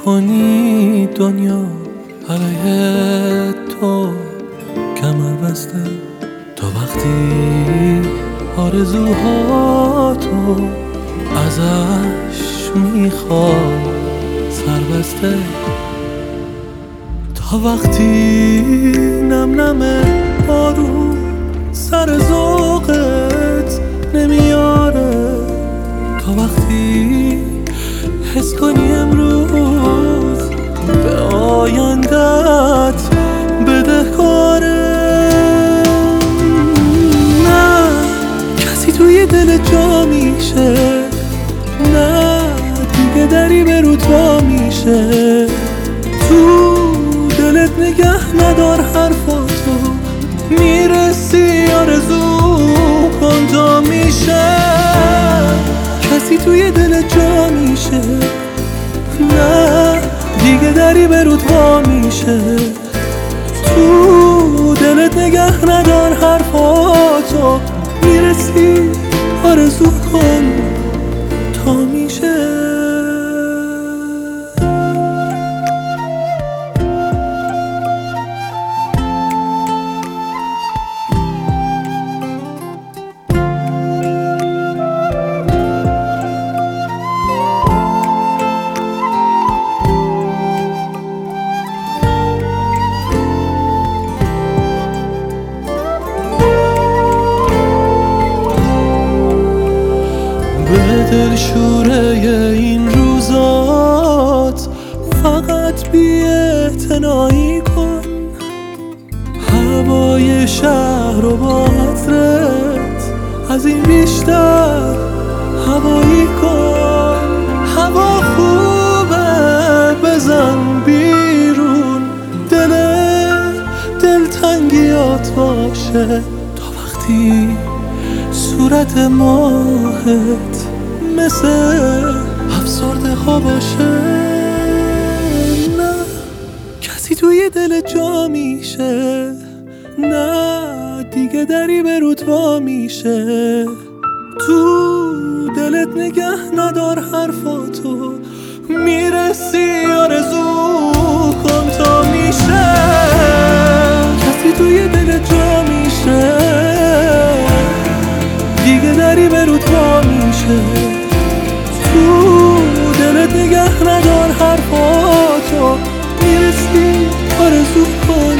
کنی دنیا علیه تو کمر بسته، تا وقتی آرزوهاتو ازش میخوای سر بسته، تا وقتی نم نم بارون سر ذوقت نمیاره، تا وقتی حس کنی امروز به آیندت بدهکاره. نه کسی توی دل جا میشه، نه دیگه دری به رو تا میشه، تو دلت نگه ندار حرفاتو، میرسی آرزو کن تا میشه. کسی توی دل جا میشه، نه دیگه دری به رود وا میشه، تو دلت نگه ندار حرفاتو، میرسی آرزو کن تا میشه. به دلشوره این روزات فقط بی‌اعتنایی کن، هوای شهر و با عطرت از این بیشتر هوایی کن. هوا خوبه بزن بیرون، دلتنگیات باشه، تا وقتی صورت ماهت مثل افسرده ها باشه. نه کسی توی دل جا میشه، نه دیگه دری به رود وا میشه، تو دلت نگه ندار حرفاتو، میرسی آرزو کن تا میشه. کسی توی دل جا میشه، دیگه دری به رود وا میشه، تو دلت نگه ندار حرفاتو، میرسی آرزو کن